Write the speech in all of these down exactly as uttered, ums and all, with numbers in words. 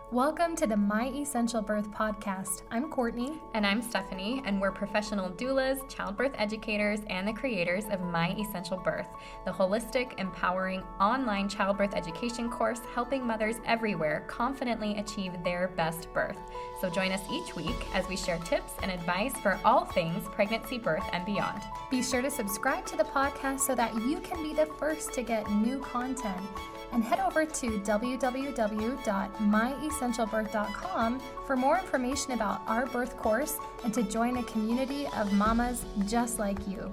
Welcome to the My Essential Birth podcast. I'm Courtney. And I'm Stephanie, and we're professional doulas, childbirth educators, and the creators of My Essential Birth, the holistic, empowering online childbirth education course helping mothers everywhere confidently achieve their best birth. So join us each week as we share tips and advice for all things pregnancy, birth, and beyond. Be sure to subscribe to the podcast so that you can be the first to get new content. And head over to w w w dot my essential birth dot com for more information about our birth course and to join a community of mamas just like you.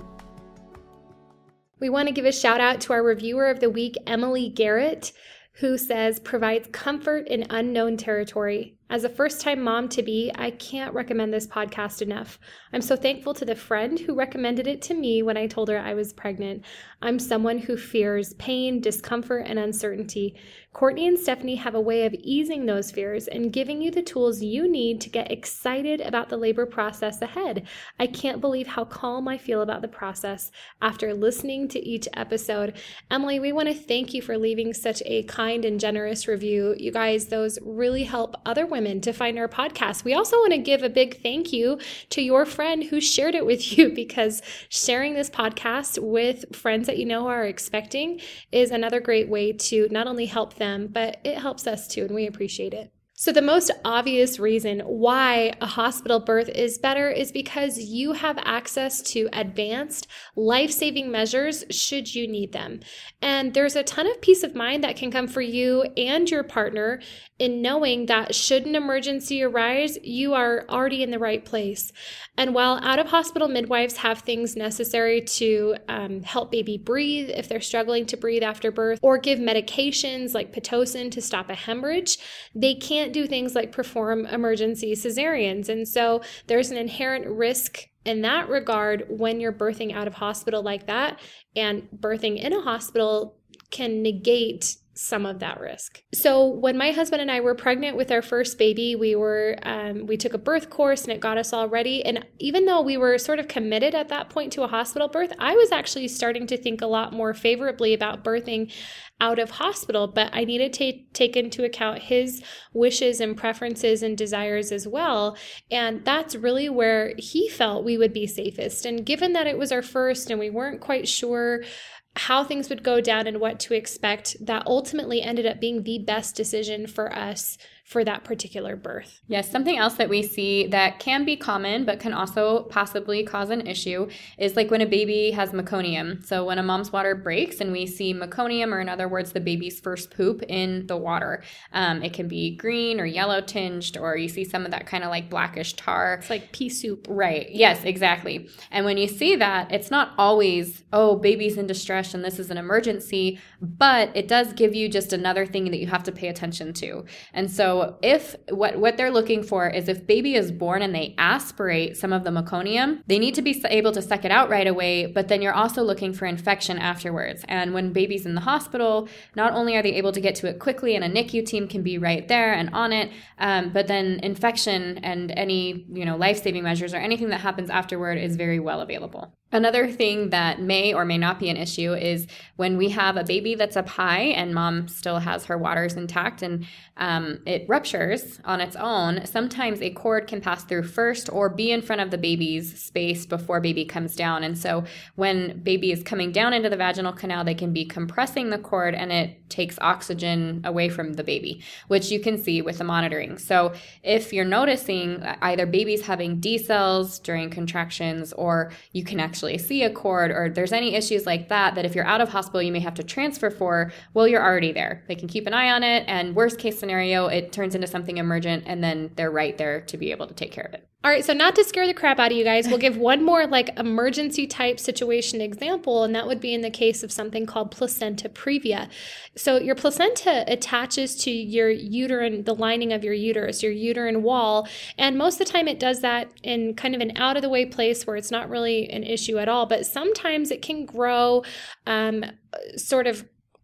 We want to give a shout out to our reviewer of the week, Emily Garrett, who says, provides comfort in unknown territory. As a first-time mom-to-be, I can't recommend this podcast enough. I'm so thankful to the friend who recommended it to me when I told her I was pregnant. I'm someone who fears pain, discomfort, and uncertainty. Courtney and Stephanie have a way of easing those fears and giving you the tools you need to get excited about the labor process ahead. I can't believe how calm I feel about the process after listening to each episode. Emily, we want to thank you for leaving such a kind and generous review. You guys, those really help other women women to find our podcast. We also want to give a big thank you to your friend who shared it with you, because sharing this podcast with friends that you know are expecting is another great way to not only help them, but it helps us too, and we appreciate it. So the most obvious reason why a hospital birth is better is because you have access to advanced life-saving measures should you need them. And there's a ton of peace of mind that can come for you and your partner in knowing that should an emergency arise, you are already in the right place. And while out-of-hospital midwives have things necessary to um, help baby breathe if they're struggling to breathe after birth, or give medications like Pitocin to stop a hemorrhage, they can't do things like perform emergency cesareans. And so there's an inherent risk in that regard when you're birthing out of hospital like that, and birthing in a hospital can negate some of that risk. So when my husband and I were pregnant with our first baby, we were um, we took a birth course and it got us all ready. And even though we were sort of committed at that point to a hospital birth, I was actually starting to think a lot more favorably about birthing out of hospital, but I needed to take into account his wishes and preferences and desires as well. And that's really where he felt we would be safest. And given that it was our first and we weren't quite sure how things would go down and what to expect, that ultimately ended up being the best decision for us for that particular birth. Yes, something else that we see that can be common but can also possibly cause an issue is like when a baby has meconium. So when a mom's water breaks and we see meconium, or in other words, the baby's first poop in the water, um, it can be green or yellow tinged, or you see some of that kind of like blackish tar. It's like pea soup. Right. Yes, exactly. And when you see that, it's not always, oh, baby's in distress and this is an emergency, but it does give you just another thing that you have to pay attention to. And so if what, what they're looking for is if baby is born and they aspirate some of the meconium, they need to be able to suck it out right away, but then you're also looking for infection afterwards. And when baby's in the hospital, not only are they able to get to it quickly and a N I C U team can be right there and on it, um, but then infection and any, you know, life-saving measures or anything that happens afterward is very well available. Another thing that may or may not be an issue is when we have a baby that's up high and mom still has her waters intact and um, it ruptures on its own, sometimes a cord can pass through first or be in front of the baby's space before baby comes down. And so when baby is coming down into the vaginal canal, they can be compressing the cord and it takes oxygen away from the baby, which you can see with the monitoring. So if you're noticing either baby's having decels during contractions, or you can actually see a cord, or there's any issues like that, that if you're out of hospital, you may have to transfer for, well, you're already there. They can keep an eye on it, and worst case scenario, it turns into something emergent, and then they're right there to be able to take care of it. All right, so not to scare the crap out of you guys, we'll give one more like emergency type situation example, and that would be in the case of something called placenta previa. So your placenta attaches to your uterine, the lining of your uterus, your uterine wall, and most of the time it does that in kind of an out of the way place where it's not really an issue at all, but sometimes it can grow um, sort of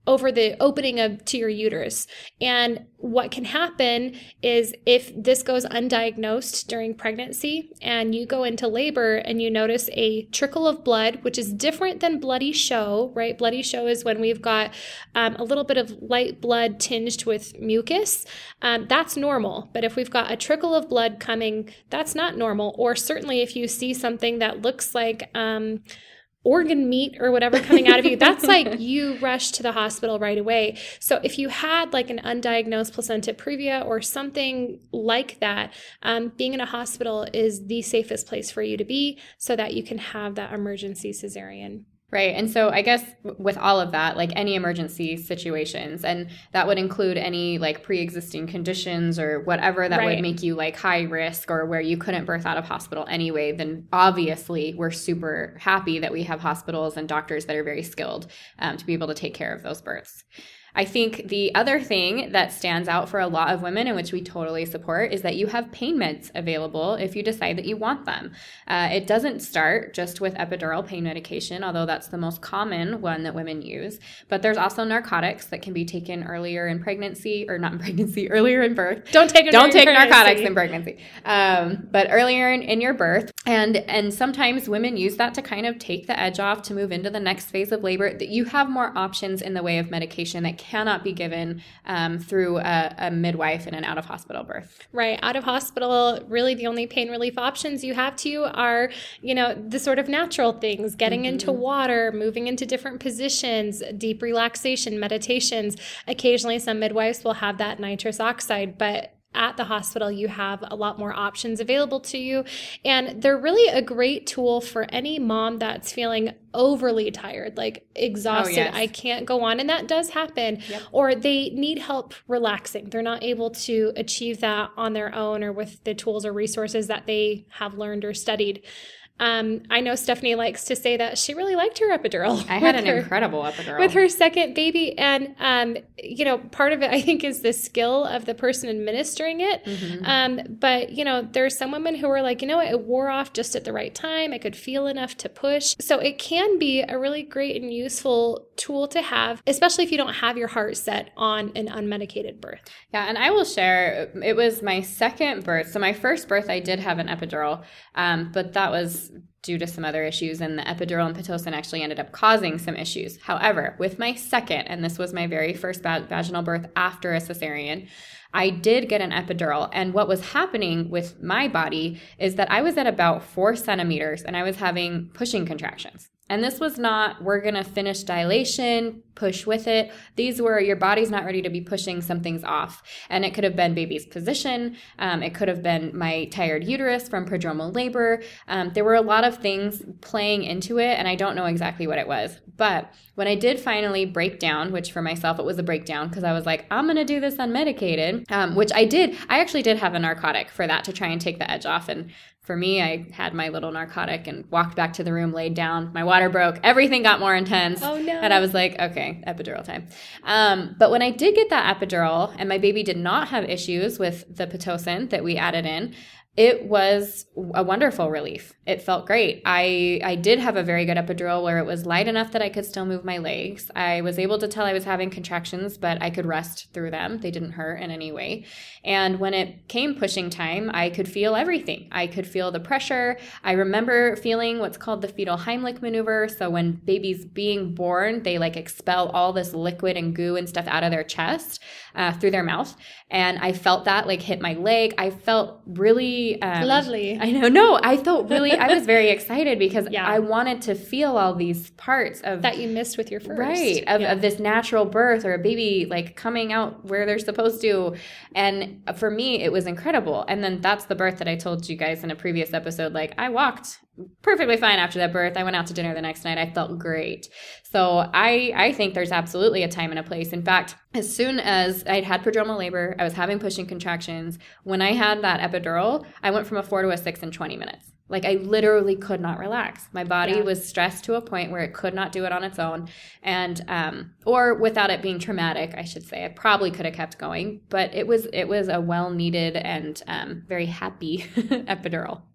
over the opening of to your uterus. And what can happen is if this goes undiagnosed during pregnancy and you go into labor and you notice a trickle of blood, which is different than bloody show, right? Bloody show is when we've got um, a little bit of light blood tinged with mucus. Um, that's normal. But if we've got a trickle of blood coming, that's not normal. Or certainly if you see something that looks like um, organ meat or whatever coming out of you, that's like you rush to the hospital right away. So if you had like an undiagnosed placenta previa or something like that, um, being in a hospital is the safest place for you to be so that you can have that emergency cesarean. Right. And so I guess with all of that, like any emergency situations, and that would include any like pre-existing conditions or whatever that Right. would make you like high risk or where you couldn't birth out of hospital anyway, then obviously we're super happy that we have hospitals and doctors that are very skilled um, to be able to take care of those births. I think the other thing that stands out for a lot of women, and which we totally support, is that you have pain meds available if you decide that you want them. Uh, it doesn't start just with epidural pain medication, although that's the most common one that women use. But there's also narcotics that can be taken earlier in pregnancy, or not in pregnancy, earlier in birth. Don't take them Don't during take pregnancy. narcotics in pregnancy, um, but earlier in, in your birth. And and sometimes women use that to kind of take the edge off to move into the next phase of labor. That you have more options in the way of medication that cannot be given um, through a, a midwife in an out-of-hospital birth. Right. Out of hospital, really the only pain relief options you have to are, you know, the sort of natural things, getting mm-hmm. into water, moving into different positions, deep relaxation, meditations. Occasionally some midwives will have that nitrous oxide, but at the hospital, you have a lot more options available to you. And they're really a great tool for any mom that's feeling overly tired, like exhausted. Oh, yes. I can't go on. And that does happen. Yep. Or they need help relaxing. They're not able to achieve that on their own or with the tools or resources that they have learned or studied. Um, I know Stephanie likes to say that she really liked her epidural. I had an her, incredible epidural. With her second baby. And, um, you know, part of it, I think, is the skill of the person administering it. Mm-hmm. Um, but, you know, there's some women who are like, you know what, it wore off just at the right time. I could feel enough to push. So it can be a really great and useful tool to have, especially if you don't have your heart set on an unmedicated birth. Yeah, and I will share, it was my second birth. So my first birth, I did have an epidural, um, but that was due to some other issues, and the epidural and Pitocin actually ended up causing some issues. However, with my second, and this was my very first vag- vaginal birth after a cesarean, I did get an epidural. And what was happening with my body is that I was at about four centimeters and I was having pushing contractions. And this was not, we're going to finish dilation, push with it. These were, your body's not ready to be pushing, something's off. And it could have been baby's position. Um, it could have been my tired uterus from prodromal labor. Um, there were a lot of things playing into it, and I don't know exactly what it was. But when I did finally break down, which for myself it was a breakdown because I was like, I'm going to do this unmedicated, um, which I did. I actually did have a narcotic for that to try and take the edge off. And for me, I had my little narcotic and walked back to the room, laid down. My water broke. Everything got more intense. Oh, no. And I was like, okay, epidural time. Um, but when I did get that epidural and my baby did not have issues with the Pitocin that we added in, it was a wonderful relief. It felt great. I, I did have a very good epidural where it was light enough that I could still move my legs. I was able to tell I was having contractions, but I could rest through them. They didn't hurt in any way. And when it came pushing time, I could feel everything. I could feel the pressure. I remember feeling what's called the fetal Heimlich maneuver. So when baby's being born, they like expel all this liquid and goo and stuff out of their chest uh, through their mouth. And I felt that like hit my leg. I felt really Um, lovely. I know. No, I felt really, I was very excited because yeah. I wanted to feel all these parts of that you missed with your first. Right. Of, yeah. of this natural birth or a baby like coming out where they're supposed to. And for me, it was incredible. And then that's the birth that I told you guys in a previous episode. Like I walked perfectly fine after that birth. I went out to dinner the next night. I felt great. So I, I think there's absolutely a time and a place. In fact, as soon as I'd had prodromal labor, I was having pushing contractions. When I had that epidural, I went from a four to a six in twenty minutes. Like I literally could not relax. My body yeah. was stressed to a point where it could not do it on its own. And, um, or without it being traumatic, I should say. I probably could have kept going, but it was, it was a well-needed and um, very happy epidural.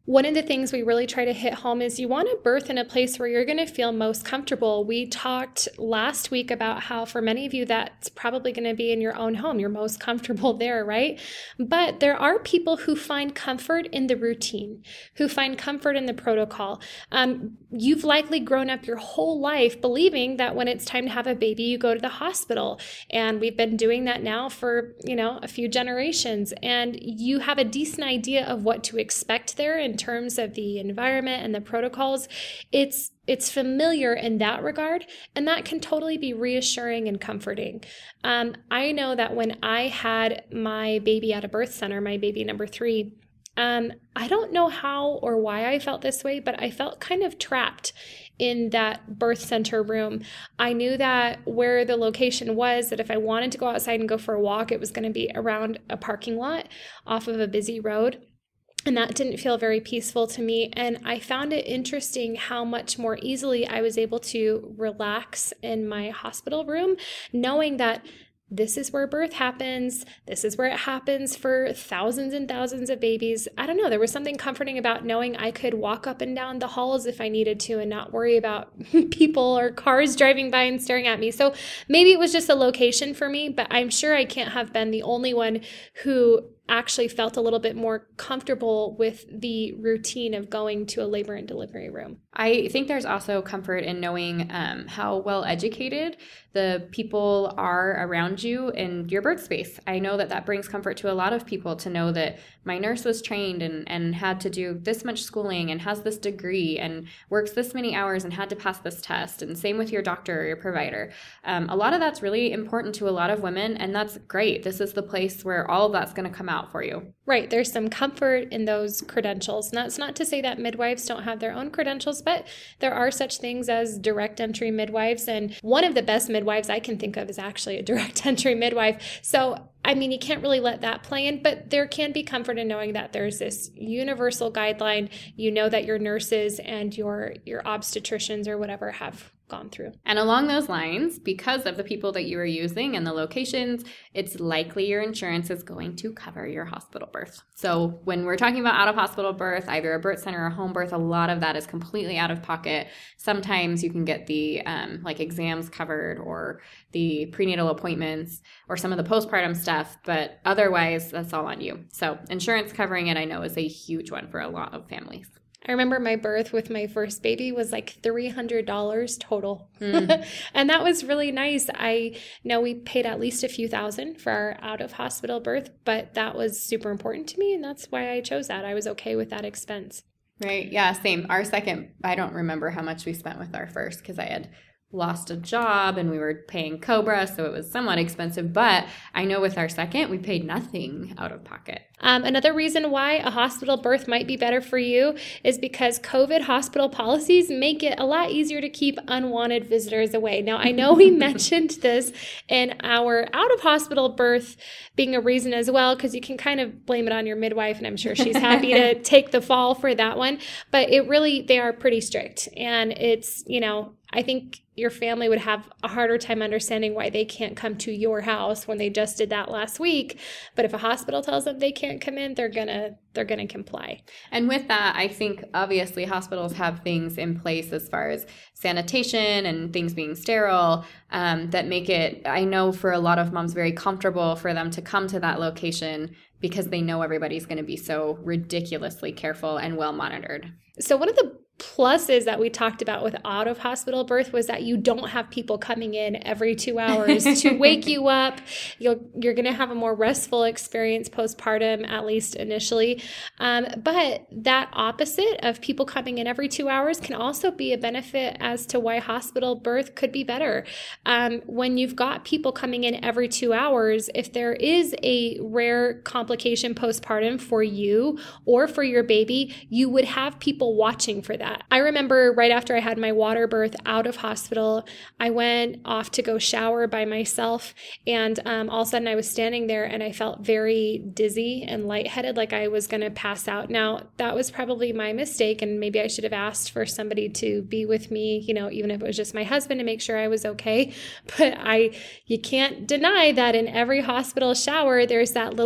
One of the things we really try to hit home is you want to birth in a place where you're going to feel most comfortable. We talked last week about how for many of you, that's probably going to be in your own home. You're most comfortable there, right? But there are people who find comfort in the routine, who find comfort in the protocol. Um, you've likely grown up your whole life believing that when it's time to have a baby, you go to the hospital. And we've been doing that now for, you know, a few generations. And you have a decent idea of what to expect there in terms of the environment and the protocols. It's it's familiar in that regard, and that can totally be reassuring and comforting. Um, I know that when I had my baby at a birth center, my baby number three, um, I don't know how or why I felt this way, but I felt kind of trapped in that birth center room. I knew that where the location was, that if I wanted to go outside and go for a walk, it was going to be around a parking lot off of a busy road. And that didn't feel very peaceful to me. And I found it interesting how much more easily I was able to relax in my hospital room, knowing that this is where birth happens. This is where it happens for thousands and thousands of babies. I don't know. There was something comforting about knowing I could walk up and down the halls if I needed to and not worry about people or cars driving by and staring at me. So maybe it was just a location for me, but I'm sure I can't have been the only one who actually felt a little bit more comfortable with the routine of going to a labor and delivery room. I think there's also comfort in knowing um, how well educated the people are around you in your birth space. I know that that brings comfort to a lot of people to know that my nurse was trained and, and had to do this much schooling and has this degree and works this many hours and had to pass this test. And same with your doctor or your provider. Um, a lot of that's really important to a lot of women, and that's great. This is the place where all of that's going to come out for you. Right. There's some comfort in those credentials. And that's not to say that midwives don't have their own credentials, but there are such things as direct entry midwives. And one of the best midwives I can think of is actually a direct entry midwife. So, I mean, you can't really let that play in, but there can be comfort in knowing that there's this universal guideline. You know that your nurses and your, your obstetricians or whatever have gone through. And along those lines, because of the people that you are using and the locations, it's likely your insurance is going to cover your hospital birth. So when we're talking about out-of-hospital birth, either a birth center or a home birth, a lot of that is completely out of pocket. Sometimes you can get the um, like exams covered or the prenatal appointments or some of the postpartum stuff, but otherwise that's all on you. So insurance covering it, I know, is a huge one for a lot of families. I remember my birth with my first baby was like three hundred dollars total. Mm. And that was really nice. I know we paid at least a few thousand for our out-of-hospital birth, but that was super important to me, and that's why I chose that. I was okay with that expense. Right. Yeah, same. Our second, I don't remember how much we spent with our first because I had lost a job and we were paying Cobra, so it was somewhat expensive. But I know with our second, we paid nothing out of pocket. Um, another reason why a hospital birth might be better for you is because COVID hospital policies make it a lot easier to keep unwanted visitors away. Now, I know we mentioned this in our out-of-hospital birth being a reason as well, because you can kind of blame it on your midwife, and I'm sure she's happy to take the fall for that one. But it really, they are pretty strict. And it's, you know, I think your family would have a harder time understanding why they can't come to your house when they just did that last week. But if a hospital tells them they can't come in, they're gonna they're gonna comply. And with that, I think obviously hospitals have things in place as far as sanitation and things being sterile um, that make it, I know for a lot of moms, very comfortable for them to come to that location because they know everybody's going to be so ridiculously careful and well monitored. So one of the pluses that we talked about with out-of-hospital birth was that you don't have people coming in every two hours to wake you up. You'll, you're going to have a more restful experience postpartum, at least initially. Um, but that opposite of people coming in every two hours can also be a benefit as to why hospital birth could be better. Um, when you've got people coming in every two hours, if there is a rare complication postpartum for you or for your baby, you would have people watching for that. I remember right after I had my water birth out of hospital, I went off to go shower by myself, and um, all of a sudden I was standing there and I felt very dizzy and lightheaded, like I was going to pass out. Now, that was probably my mistake, and maybe I should have asked for somebody to be with me, you know, even if it was just my husband, to make sure I was okay. But I, you can't deny that in every hospital shower, there's that little red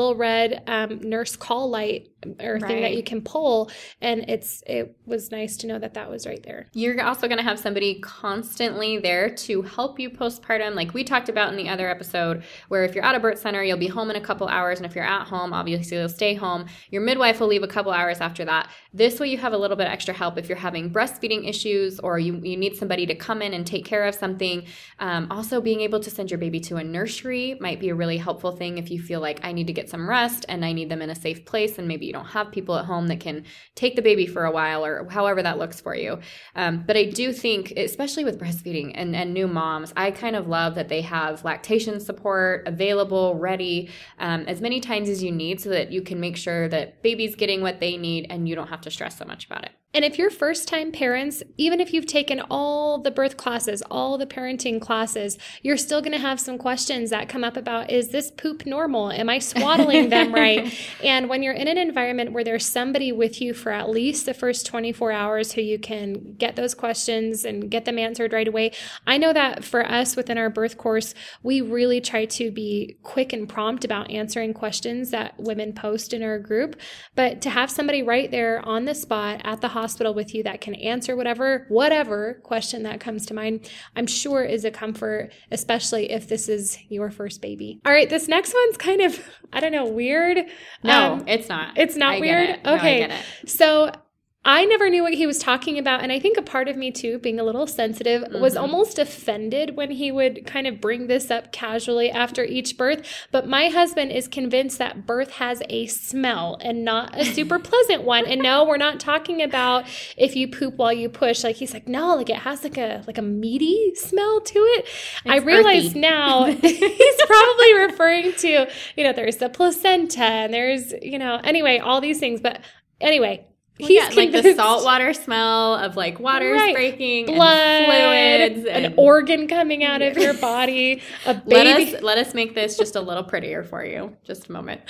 infrared um, nurse call light or thing Right. that you can pull. And it's it was nice to know that that was right there. You're also going to have somebody constantly there to help you postpartum, like we talked about in the other episode, where if you're at a birth center, you'll be home in a couple hours. And if you're at home, obviously you'll stay home. Your midwife will leave a couple hours after that. This way you have a little bit extra help if you're having breastfeeding issues or you, you need somebody to come in and take care of something. Um, also, being able to send your baby to a nursery might be a really helpful thing if you feel like I need to get some rest and I need them in a safe place and maybe you don't have people at home that can take the baby for a while or however that looks for you. Um, but I do think, especially with breastfeeding and, and new moms, I kind of love that they have lactation support available, ready, um, as many times as you need so that you can make sure that baby's getting what they need and you don't have to stress so much about it. And if you're first-time parents, even if you've taken all the birth classes, all the parenting classes, you're still going to have some questions that come up about, is this poop normal? Am I swaddling them right? And when you're in an environment where there's somebody with you for at least the first twenty-four hours who you can get those questions and get them answered right away, I know that for us within our birth course, we really try to be quick and prompt about answering questions that women post in our group. But to have somebody right there on the spot at the hospital with you that can answer whatever whatever question that comes to mind, I'm sure is a comfort, especially if this is your first baby. All right, this next one's kind of, I don't know, weird. No, Um, it's not. it's not I get weird? it. No, I Okay. get it. So I never knew what he was talking about. And I think a part of me too, being a little sensitive, mm-hmm. was almost offended when he would kind of bring this up casually after each birth. But my husband is convinced that birth has a smell and not a super pleasant one. And no, we're not talking about if you poop while you push. Like he's like, no, like it has like a like a meaty smell to it. It's I realize earthy. now he's probably referring to, you know, there's the placenta and there's, you know, anyway, all these things. But anyway, Well, he's yeah, like the convinced- saltwater smell of like water Right. breaking, blood, and fluids, an and organ coming out of your body, a let baby, us let us make this just a little prettier for you. Just a moment.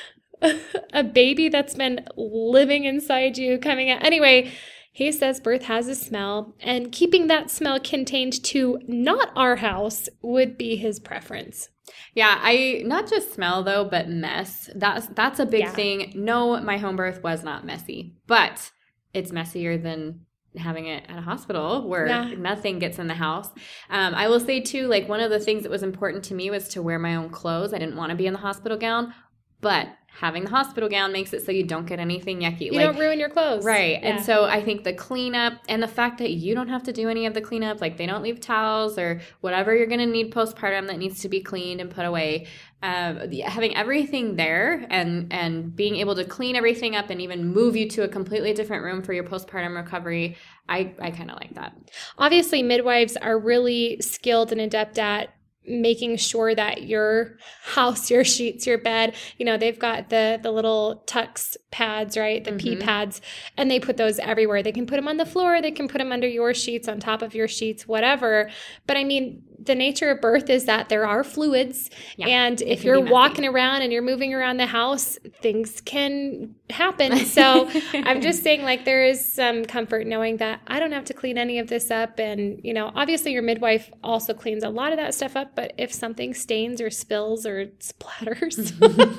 a baby that's been living inside you coming out. Anyway, he says birth has a smell, and keeping that smell contained to not our house would be his preference. Yeah, I not just smell though, but mess. That's that's a big Yeah. thing. No, my home birth was not messy, but it's messier than having it at a hospital where Yeah. nothing gets in the house. Um, I will say too, like one of the things that was important to me was to wear my own clothes. I didn't want to be in the hospital gown, but having the hospital gown makes it so you don't get anything yucky. You like, don't ruin your clothes. Right. Yeah. And so I think the cleanup and the fact that you don't have to do any of the cleanup, like they don't leave towels or whatever you're going to need postpartum that needs to be cleaned and put away. Um, the- having everything there and, and being able to clean everything up and even move you to a completely different room for your postpartum recovery, I, I kind of like that. Obviously, midwives are really skilled and adept at making sure that your house, your sheets, your bed, you know, they've got the the little tux pads, right? The pee Mhm. pads, and they put those everywhere. They can put them on the floor, they can put them under your sheets, on top of your sheets, whatever. But I mean, the nature of birth is that there are fluids, Yeah, and if can you're be messy. walking around and you're moving around the house, things can happen. So I'm just saying, like, there is some comfort knowing that I don't have to clean any of this up. And, you know, obviously your midwife also cleans a lot of that stuff up, but if something stains or spills or splatters,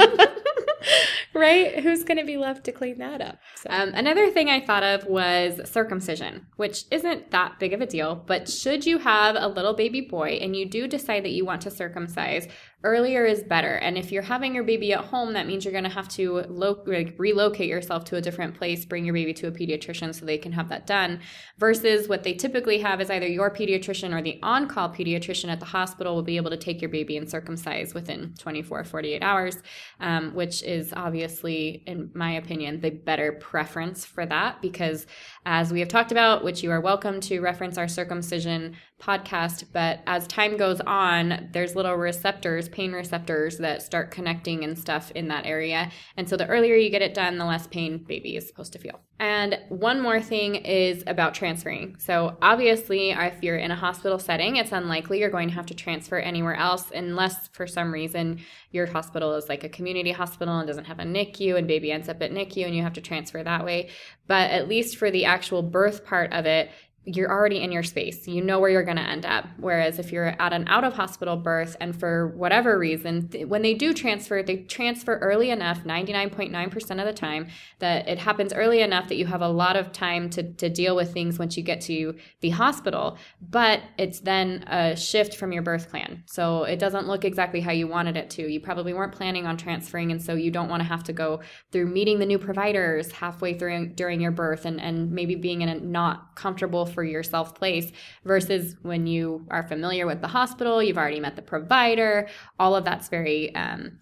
right, who's going to be left to clean that up? So. Um, another thing I thought of was circumcision, which isn't that big of a deal, but should you have a little baby boy and you do decide that you want to circumcise, earlier is better. And if you're having your baby at home, that means you're going to have to lo- like relocate yourself to a different place, bring your baby to a pediatrician so they can have that done, versus what they typically have is either your pediatrician or the on-call pediatrician at the hospital will be able to take your baby and circumcise within twenty-four, forty-eight hours, um, which is obviously, in my opinion, the better preference for that because as we have talked about, which you are welcome to reference our circumcision podcast, but as time goes on, there's little receptors, pain receptors that start connecting and stuff in that area. And so the earlier you get it done, the less pain baby is supposed to feel. And one more thing is about transferring. So obviously, if you're in a hospital setting, it's unlikely you're going to have to transfer anywhere else unless for some reason your hospital is like a community hospital and doesn't have a N I C U and baby ends up at N I C U and you have to transfer that way. But at least for the actual birth part of it, you're already in your space. You know where you're going to end up. Whereas if you're at an out-of-hospital birth and for whatever reason, th- when they do transfer, they transfer early enough, ninety-nine point nine percent of the time, that it happens early enough that you have a lot of time to, to deal with things once you get to the hospital. But it's then a shift from your birth plan. So it doesn't look exactly how you wanted it to. You probably weren't planning on transferring, and so you don't want to have to go through meeting the new providers halfway through during your birth and, and maybe being in a not comfortable for yourself place, versus when you are familiar with the hospital, you've already met the provider, all of that's very um,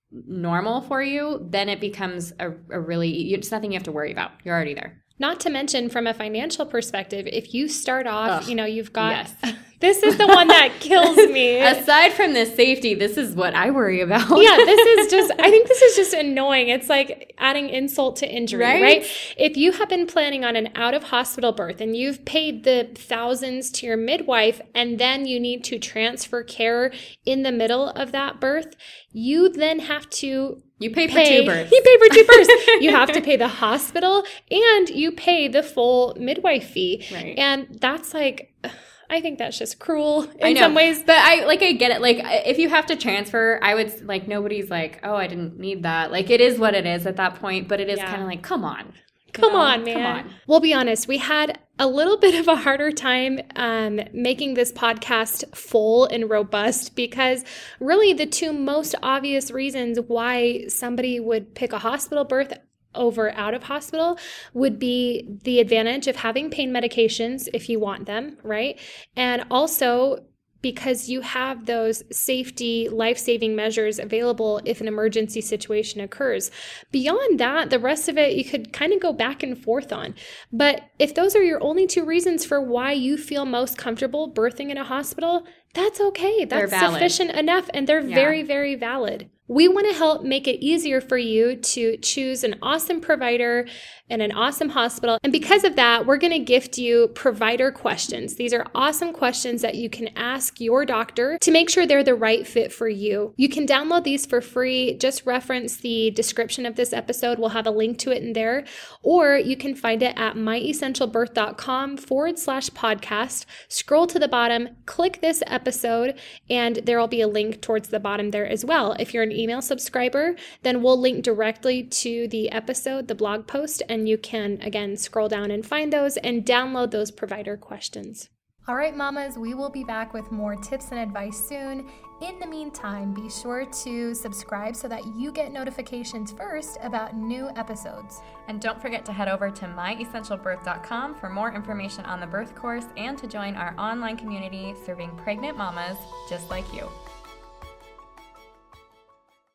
normal for you, then it becomes a, a really, it's nothing you have to worry about. You're already there. Not to mention from a financial perspective, if you start off, Ugh, you know, you've got, yes. This is the one that kills me. Aside from the safety, this is what I worry about. Yeah, this is just, I think this is just annoying. It's like adding insult to injury, right? right? If you have been planning on an out-of-hospital birth and you've paid the thousands to your midwife, and then you need to transfer care in the middle of that birth, you then have to You pay for pay, two births. You pay for two births. You have to pay the hospital and you pay the full midwife fee. Right. And that's like, I think that's just cruel in I know, some ways. But I like I get it. Like if you have to transfer, I would like nobody's like, oh, I didn't need that. Like it is what it is at that point. But it is yeah. kind of like, come on. Come know? on, man. Come on. We'll be honest. We had a little bit of a harder time um, making this podcast full and robust because really the two most obvious reasons why somebody would pick a hospital birth over out of hospital would be the advantage of having pain medications if you want them, right? And also because you have those safety, life-saving measures available if an emergency situation occurs. Beyond that, the rest of it you could kind of go back and forth on. But if those are your only two reasons for why you feel most comfortable birthing in a hospital, that's okay. That's sufficient enough, and they're yeah. very, very valid. We want to help make it easier for you to choose an awesome provider and an awesome hospital. And because of that, we're going to gift you provider questions. These are awesome questions that you can ask your doctor to make sure they're the right fit for you. You can download these for free. Just reference the description of this episode. We'll have a link to it in there. Or you can find it at myessentialbirth.com forward slash podcast. Scroll to the bottom, click this episode, and there will be a link towards the bottom there as well. If you're an email subscriber, then we'll link directly to the episode, the blog post, and you can, again, scroll down and find those and download those provider questions. All right, mamas, we will be back with more tips and advice soon. In the meantime, be sure to subscribe so that you get notifications first about new episodes. And don't forget to head over to my essential birth dot com for more information on the birth course and to join our online community serving pregnant mamas just like you.